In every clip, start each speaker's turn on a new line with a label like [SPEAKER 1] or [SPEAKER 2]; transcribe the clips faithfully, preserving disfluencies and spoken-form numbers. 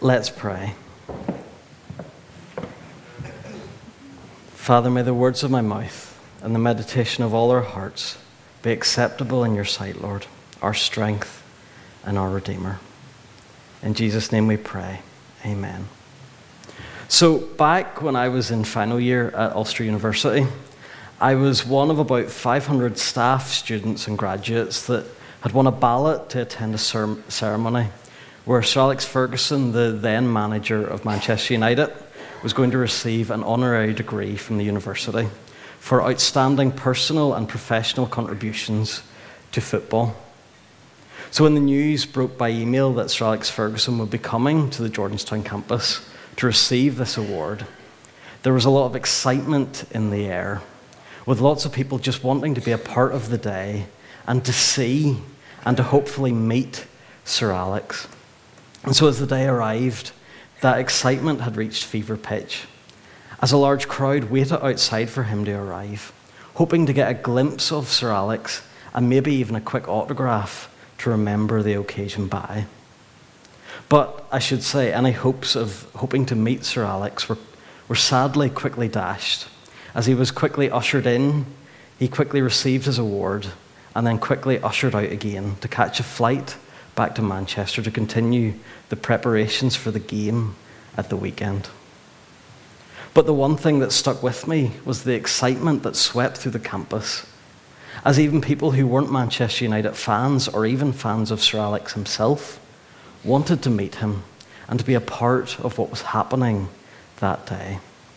[SPEAKER 1] Let's pray. Father, may the words of my mouth and the meditation of all our hearts be acceptable in your sight, Lord, our strength and our Redeemer. In Jesus' name we pray. Amen. So back when I was in final year at Ulster University, I was one of about five hundred staff, students and graduates that had won a ballot to attend a cer- ceremony where Sir Alex Ferguson, the then manager of Manchester United, was going to receive an honorary degree from the university for outstanding personal and professional contributions to football. So when the news broke by email that Sir Alex Ferguson would be coming to the Jordanstown campus to receive this award, there was a lot of excitement in the air, with lots of people just wanting to be a part of the day and to see and to hopefully meet Sir Alex. And so as the day arrived, that excitement had reached fever pitch, as a large crowd waited outside for him to arrive, hoping to get a glimpse of Sir Alex and maybe even a quick autograph to remember the occasion by. But I should say, any hopes of hoping to meet Sir Alex were, were sadly quickly dashed. As he was quickly ushered in, he quickly received his award and then quickly ushered out again to catch a flight back to Manchester to continue the preparations for the game at the weekend. But the one thing that stuck with me was the excitement that swept through the campus, as even people who weren't Manchester United fans or even fans of Sir Alex himself wanted to meet him and to be a part of what was happening that day.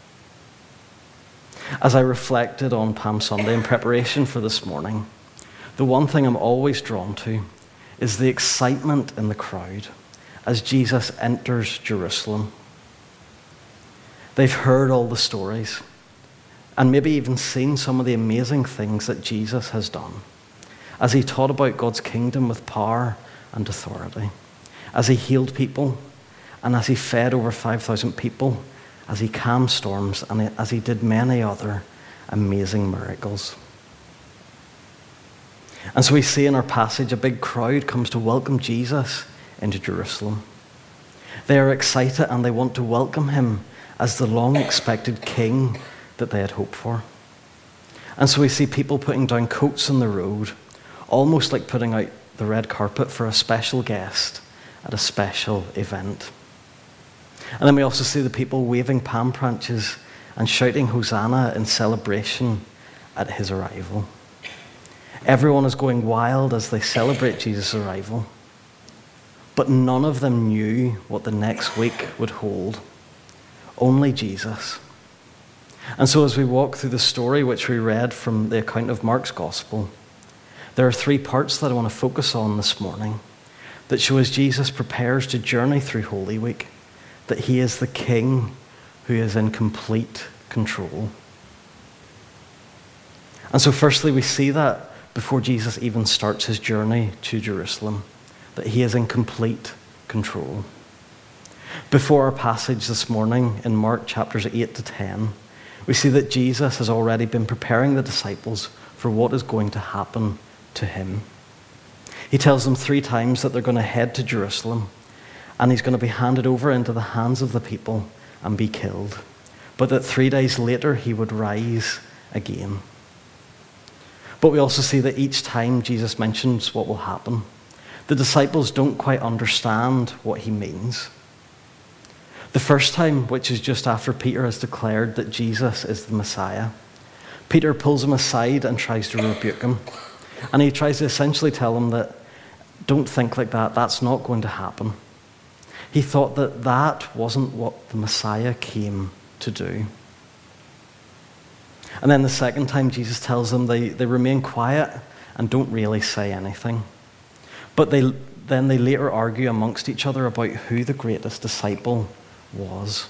[SPEAKER 1] As I reflected on Palm Sunday in preparation for this morning, the one thing I'm always drawn to is the excitement in the crowd as Jesus enters Jerusalem. They've heard all the stories and maybe even seen some of the amazing things that Jesus has done as he taught about God's kingdom with power and authority, as he healed people and as he fed over five thousand people, as he calmed storms and as he did many other amazing miracles. And so we see in our passage a big crowd comes to welcome Jesus into Jerusalem. They are excited and they want to welcome him as the long-expected king that they had hoped for. And so we see people putting down coats on the road, almost like putting out the red carpet for a special guest at a special event. And then we also see the people waving palm branches and shouting Hosanna in celebration at his arrival. Everyone is going wild as they celebrate Jesus' arrival, but none of them knew what the next week would hold. Only Jesus. And so as we walk through the story which we read from the account of Mark's Gospel, there are three parts that I want to focus on this morning that show as Jesus prepares to journey through Holy Week, that he is the King who is in complete control. And so firstly, we see that before Jesus even starts his journey to Jerusalem, that he is in complete control. Before our passage this morning in Mark chapters eight to ten, we see that Jesus has already been preparing the disciples for what is going to happen to him. He tells them three times that they're going to head to Jerusalem and he's going to be handed over into the hands of the people and be killed, but that three days later he would rise again. But we also see that each time Jesus mentions what will happen, the disciples don't quite understand what he means. The first time, which is just after Peter has declared that Jesus is the Messiah, Peter pulls him aside and tries to rebuke him. And he tries to essentially tell him that, don't think like that, that's not going to happen. He thought that that wasn't what the Messiah came to do. And then the second time Jesus tells them, they, they remain quiet and don't really say anything. But they then they later argue amongst each other about who the greatest disciple was.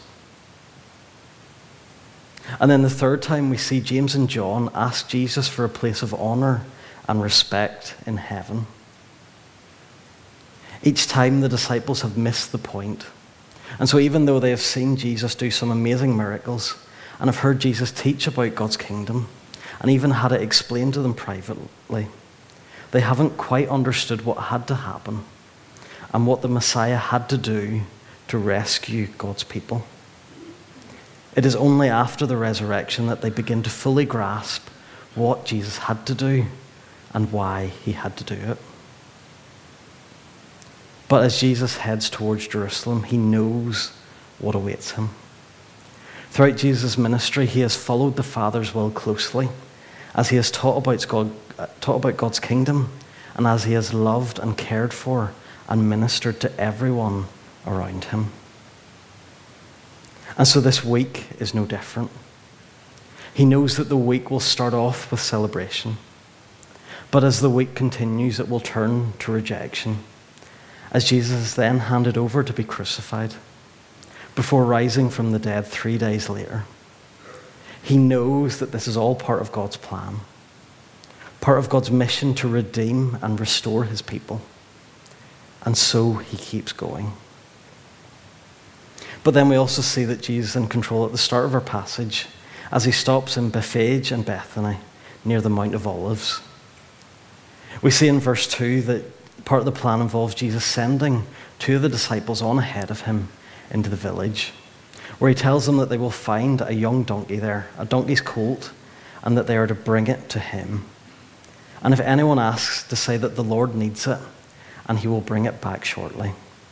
[SPEAKER 1] And then the third time we see James and John ask Jesus for a place of honor and respect in heaven. Each time the disciples have missed the point. And so even though they have seen Jesus do some amazing miracles and have heard Jesus teach about God's kingdom and even had it explained to them privately, they haven't quite understood what had to happen and what the Messiah had to do to rescue God's people. It is only after the resurrection that they begin to fully grasp what Jesus had to do and why he had to do it. But as Jesus heads towards Jerusalem, he knows what awaits him. Throughout Jesus' ministry, he has followed the Father's will closely, as he has taught about, God, taught about God's kingdom, and as he has loved and cared for and ministered to everyone around him. And so this week is no different. He knows that the week will start off with celebration, but as the week continues, it will turn to rejection, as Jesus is then handed over to be crucified, before rising from the dead three days later. He knows that this is all part of God's plan, part of God's mission to redeem and restore his people. And so he keeps going. But then we also see that Jesus is in control at the start of our passage as he stops in Bethphage and Bethany near the Mount of Olives. We see in verse two that part of the plan involves Jesus sending two of the disciples on ahead of him into the village, where he tells them that they will find a young donkey there, a donkey's colt, and that they are to bring it to him. And if anyone asks, to say that the Lord needs it, and he will bring it back shortly.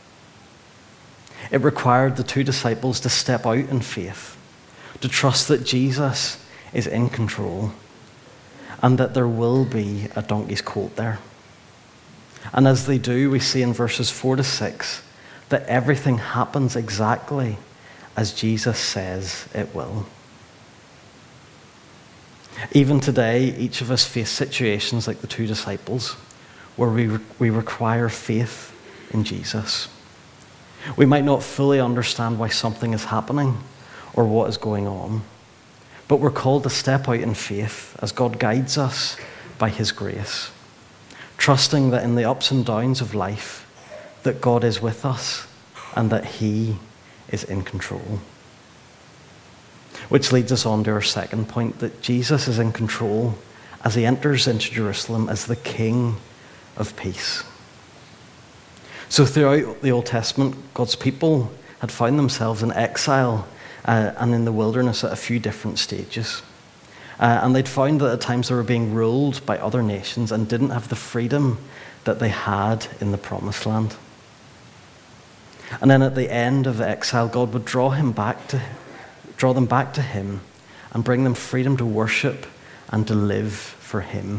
[SPEAKER 1] It required the two disciples to step out in faith, to trust that Jesus is in control, and that there will be a donkey's colt there. And as they do, we see in verses four to six that everything happens exactly as Jesus says it will. Even today, each of us face situations like the two disciples, where we, re- we require faith in Jesus. We might not fully understand why something is happening or what is going on, but we're called to step out in faith as God guides us by his grace, trusting that in the ups and downs of life, that God is with us and that he is in control. Which leads us on to our second point, that Jesus is in control as he enters into Jerusalem as the King of peace. So throughout the Old Testament, God's people had found themselves in exile uh, and in the wilderness at a few different stages. Uh, and they'd found that at times they were being ruled by other nations and didn't have the freedom that they had in the Promised Land. And then at the end of the exile, God would draw him back to, draw them back to him and bring them freedom to worship and to live for him.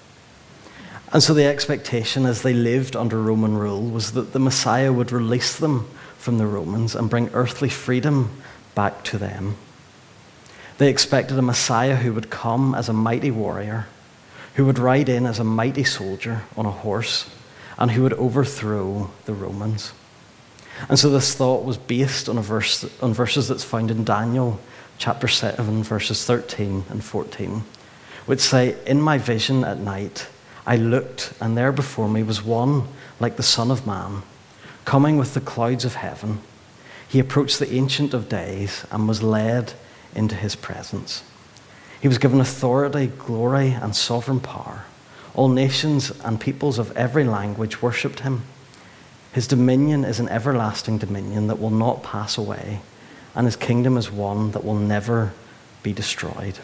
[SPEAKER 1] And so the expectation as they lived under Roman rule was that the Messiah would release them from the Romans and bring earthly freedom back to them. They expected a Messiah who would come as a mighty warrior, who would ride in as a mighty soldier on a horse, and who would overthrow the Romans. And so this thought was based on a verse on verses that's found in Daniel chapter seven, verses thirteen and fourteen, which say, "In my vision at night I looked, and there before me was one like the Son of Man, coming with the clouds of heaven. He approached the Ancient of Days and was led into his presence. He was given authority, glory, and sovereign power. All nations and peoples of every language worshipped him. His dominion is an everlasting dominion that will not pass away, and his kingdom is one that will never be destroyed."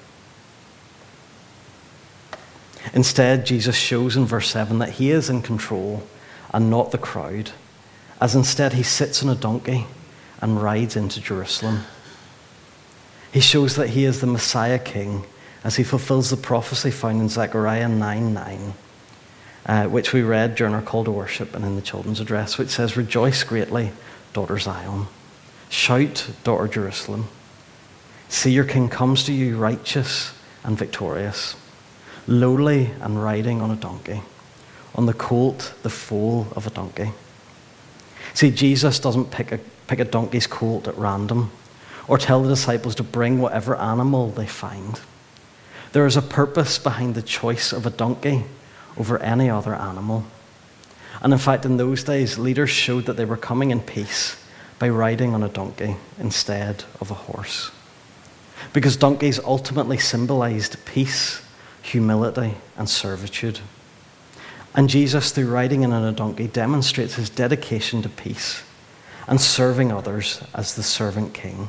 [SPEAKER 1] Instead, Jesus shows in verse seven that he is in control and not the crowd, as instead he sits on a donkey and rides into Jerusalem. He shows that he is the Messiah King as he fulfills the prophecy found in Zechariah nine nine, uh, which we read during our call to worship and in the children's address, which says, "Rejoice greatly, daughter Zion. Shout, daughter Jerusalem. See, your king comes to you righteous and victorious, lowly and riding on a donkey, on the colt, the foal of a donkey." See, Jesus doesn't pick a, pick a donkey's colt at random or tell the disciples to bring whatever animal they find. There is a purpose behind the choice of a donkey over any other animal. And in fact, in those days, leaders showed that they were coming in peace by riding on a donkey instead of a horse, because donkeys ultimately symbolized peace, humility, and servitude. And Jesus, through riding in on a donkey, demonstrates his dedication to peace and serving others as the servant king.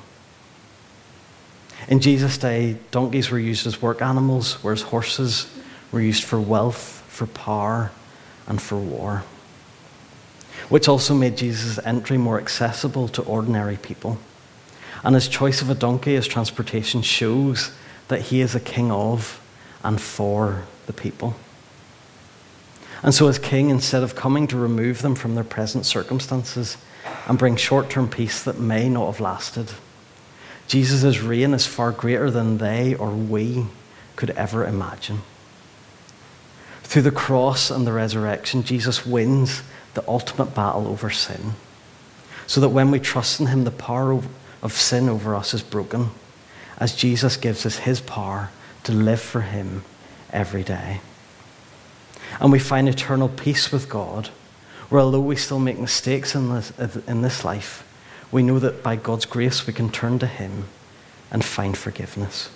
[SPEAKER 1] In Jesus' day, donkeys were used as work animals, whereas horses were used for wealth, for power, and for war, which also made Jesus' entry more accessible to ordinary people. And his choice of a donkey as transportation shows that he is a king of and for the people. And so as king, instead of coming to remove them from their present circumstances and bring short-term peace that may not have lasted, Jesus' reign is far greater than they or we could ever imagine. Through the cross and the resurrection, Jesus wins the ultimate battle over sin, so that when we trust in him, the power of sin over us is broken, as Jesus gives us his power to live for him every day. And we find eternal peace with God, where although we still make mistakes in this, in this life, we know that by God's grace we can turn to him and find forgiveness.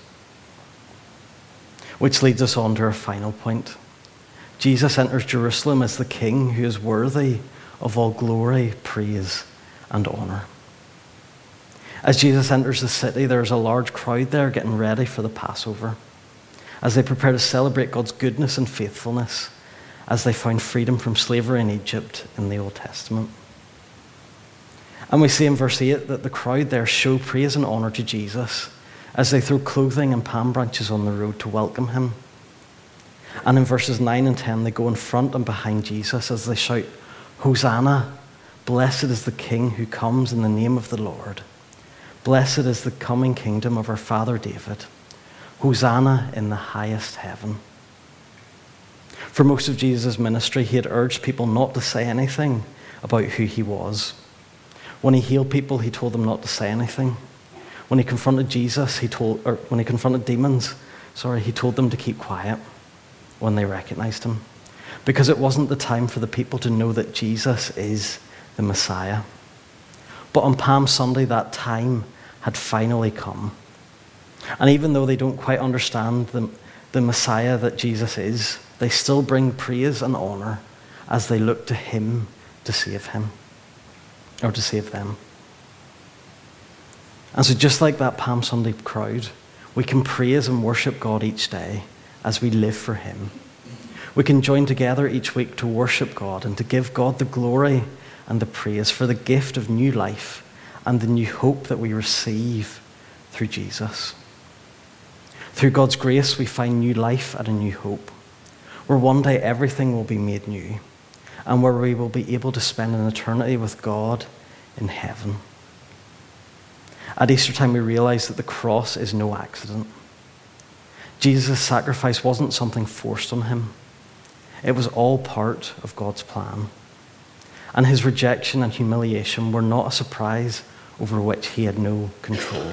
[SPEAKER 1] Which leads us on to our final point. Jesus enters Jerusalem as the king who is worthy of all glory, praise, and honor. As Jesus enters the city, there is a large crowd there getting ready for the Passover, as they prepare to celebrate God's goodness and faithfulness, as they found freedom from slavery in Egypt in the Old Testament. And we see in verse eight that the crowd there show praise and honor to Jesus as they throw clothing and palm branches on the road to welcome him. And in verses nine and ten, they go in front and behind Jesus as they shout, "Hosanna, blessed is the King who comes in the name of the Lord. Blessed is the coming kingdom of our father David. Hosanna in the highest heaven." For most of Jesus' ministry, he had urged people not to say anything about who he was. When he healed people, he told them not to say anything. When he confronted Jesus, he told, or when he confronted demons, sorry, he told them to keep quiet when they recognized him, because it wasn't the time for the people to know that Jesus is the Messiah. But on Palm Sunday, that time had finally come. And even though they don't quite understand the, the Messiah that Jesus is, they still bring praise and honor as they look to him to save him, or to save them. And so just like that Palm Sunday crowd, we can praise and worship God each day as we live for him. We can join together each week to worship God and to give God the glory and the praise for the gift of new life and the new hope that we receive through Jesus. Through God's grace, we find new life and a new hope, where one day everything will be made new and where we will be able to spend an eternity with God in heaven. At Easter time, we realize that the cross is no accident. Jesus' sacrifice wasn't something forced on him. It was all part of God's plan. And his rejection and humiliation were not a surprise over which he had no control.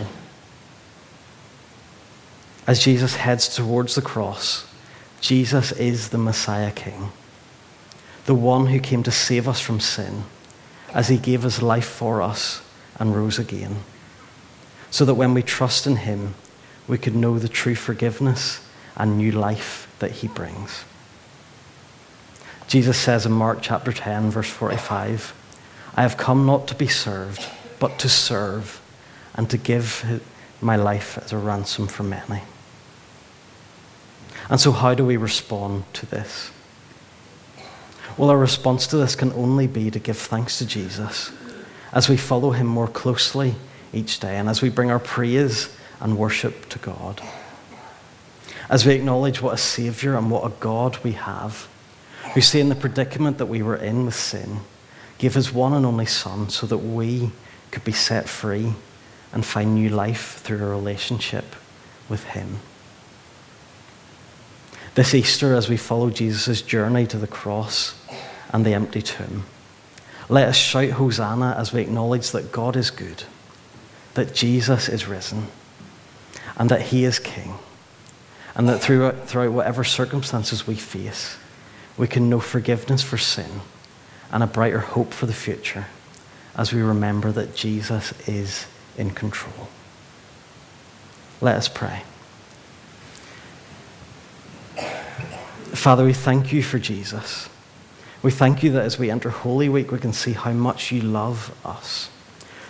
[SPEAKER 1] As Jesus heads towards the cross, Jesus is the Messiah King, the one who came to save us from sin, as he gave his life for us and rose again, so that when we trust in him, we could know the true forgiveness and new life that he brings. Jesus says in Mark chapter ten, verse forty-five, "I have come not to be served, but to serve, and to give my life as a ransom for many." And so how do we respond to this? Well, our response to this can only be to give thanks to Jesus as we follow him more closely each day and as we bring our praise and worship to God. As we acknowledge what a Savior and what a God we have, who, seeing the predicament that we were in with sin, gave his one and only Son so that we could be set free and find new life through a relationship with him. This Easter, as we follow Jesus' journey to the cross and the empty tomb, let us shout Hosanna as we acknowledge that God is good, that Jesus is risen, and that he is King, and that throughout, throughout whatever circumstances we face, we can know forgiveness for sin and a brighter hope for the future as we remember that Jesus is in control. Let us pray. Father, we thank you for Jesus. We thank you that as we enter Holy Week, we can see how much you love us.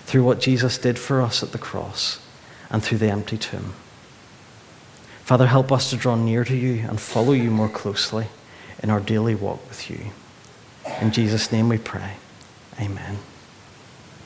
[SPEAKER 1] through what Jesus did for us at the cross and through the empty tomb. Father, help us to draw near to you and follow you more closely in our daily walk with you. In Jesus' name we pray. Amen.